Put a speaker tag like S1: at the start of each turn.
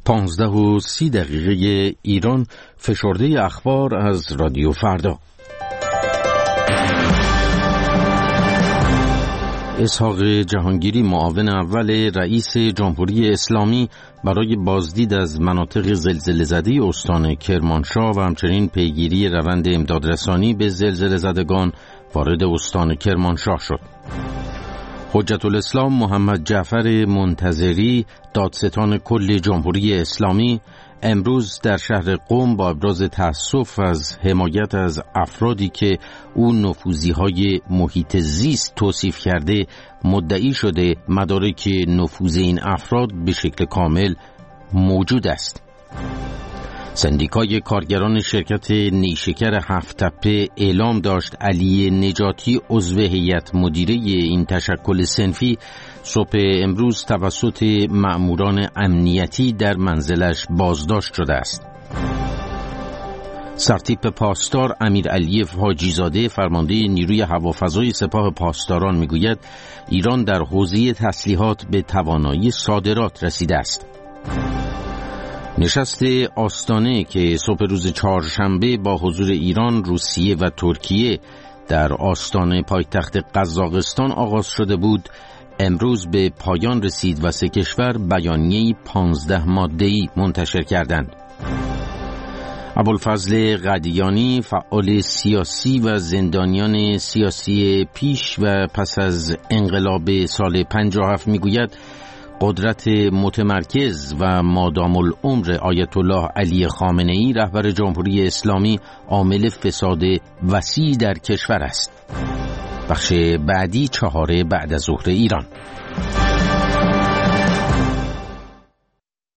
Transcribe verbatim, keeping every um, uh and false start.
S1: پانزده و سی دقیقه ایران، فشرده اخبار از رادیو فردا. اسحاق جهانگیری، معاون اول رئیس جمهوری اسلامی، برای بازدید از مناطق زلزله زده استان کرمانشاه و همچنین پیگیری روند امدادرسانی به زلزله زدگان وارد استان کرمانشاه شد. حجت الاسلام محمد جعفر منتظری، دادستان کل جمهوری اسلامی، امروز در شهر قم با ابراز تأسف از حمایت از افرادی که او نفوذی‌های محیط زیست توصیف کرده مدعی شده مدارک نفوذ این افراد به شکل کامل موجود است. سندیکای کارگران شرکت نیشکر هفت تپه اعلام داشت علی نجاتی، عضو هیئت مدیره این تشکل صنفی، صبح امروز توسط مأموران امنیتی در منزلش بازداشت شده است. سرتیپ پاسدار امیر علی حاجیزاده، فرمانده نیروی هوافضای سپاه پاسداران، میگوید ایران در حوزه تسلیحات به توانایی صادرات رسیده است. نشست آستانه که صبح روز چهارشنبه با حضور ایران، روسیه و ترکیه در آستانه پایتخت قزاقستان آغاز شده بود، امروز به پایان رسید و سه کشور بیانیه‌ای پانزده ماده‌ای منتشر کردند. ابوالفضل قدیانی، فعال سیاسی و زندانیان سیاسی پیش و پس از انقلاب سال پنجاه و هفت، میگوید قدرت متمرکز و مادام العمر آیت الله علی خامنه‌ای، رهبر جمهوری اسلامی، عامل فساد وسیع در کشور است. بخش بعدی چهار بعد از ظهر ایران.